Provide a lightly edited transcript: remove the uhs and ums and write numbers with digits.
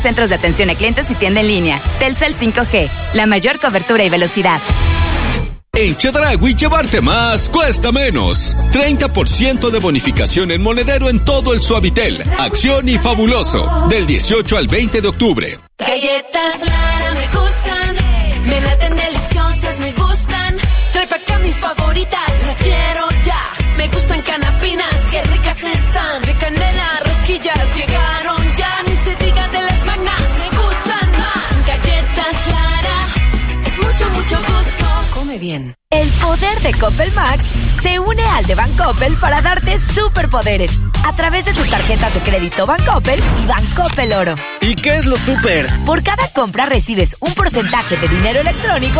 centros de atención a clientes y tienda en línea. Telcel 5G, la mayor cobertura y velocidad. En Chedraui llevarte más cuesta menos. 30% de bonificación en monedero en todo el Suavitel, Acción y Fabuloso. Del 18 al 20 de octubre. Galletas Lara me gustan, me laten deliciosas, me gustan. Trae pa' acá mis favoritas, las quiero ya. Me gustan canapinas, qué ricas están. De canela, rosquillas, llegaron ya. Ni se diga de las magnas, me gustan más. Galletas Lara, es mucho, mucho gusto. Come bien. El poder de Coppel Max se une al de Bancoppel para darte superpoderes a través de tus tarjetas de crédito Bancoppel y Bancoppel Oro. ¿Y qué es lo super? Por cada compra recibes un porcentaje de dinero electrónico